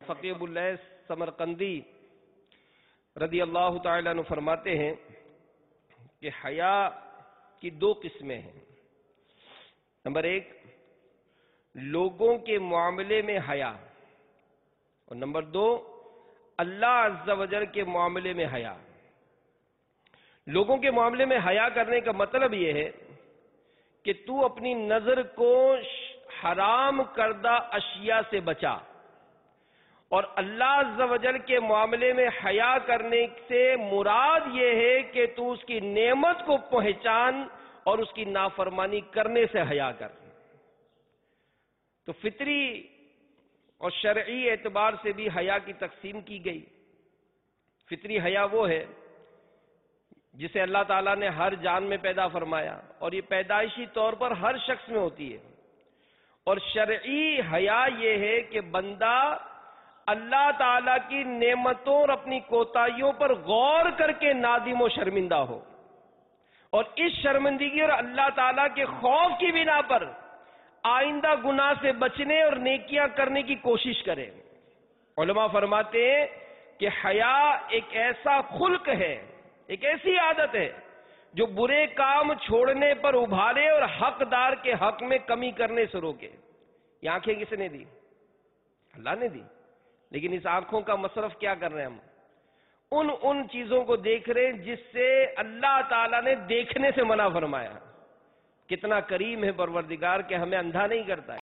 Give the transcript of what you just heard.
فقیہ ابو اللیث سمرقندی رضی اللہ تعالیٰ عنہ فرماتے ہیں کہ حیا کی دو قسمیں ہیں۔ نمبر ایک، لوگوں کے معاملے میں حیا، اور نمبر دو، اللہ عز و جل کے معاملے میں حیا۔ لوگوں کے معاملے میں حیا کرنے کا مطلب یہ ہے کہ تو اپنی نظر کو حرام کردہ اشیاء سے بچا، اور اللہ عز و جل کے معاملے میں حیا کرنے سے مراد یہ ہے کہ تو اس کی نعمت کو پہچان اور اس کی نافرمانی کرنے سے حیا کر۔ تو فطری اور شرعی اعتبار سے بھی حیا کی تقسیم کی گئی۔ فطری حیا وہ ہے جسے اللہ تعالیٰ نے ہر جان میں پیدا فرمایا، اور یہ پیدائشی طور پر ہر شخص میں ہوتی ہے۔ اور شرعی حیا یہ ہے کہ بندہ اللہ تعالیٰ کی نعمتوں اور اپنی کوتاہیوں پر غور کر کے نادم و شرمندہ ہو، اور اس شرمندگی اور اللہ تعالیٰ کے خوف کی بنا پر آئندہ گناہ سے بچنے اور نیکیاں کرنے کی کوشش کرے۔ علماء فرماتے ہیں کہ حیا ایک ایسا خلق ہے، ایک ایسی عادت ہے جو برے کام چھوڑنے پر ابھارے اور حقدار کے حق میں کمی کرنے سے روکے۔ یہ آنکھیں کس نے دی؟ اللہ نے دی، لیکن اس آنکھوں کا مصرف کیا کر رہے ہیں ہم؟ ان چیزوں کو دیکھ رہے ہیں جس سے اللہ تعالیٰ نے دیکھنے سے منع فرمایا۔ کتنا کریم ہے پروردگار کہ ہمیں اندھا نہیں کرتا ہے۔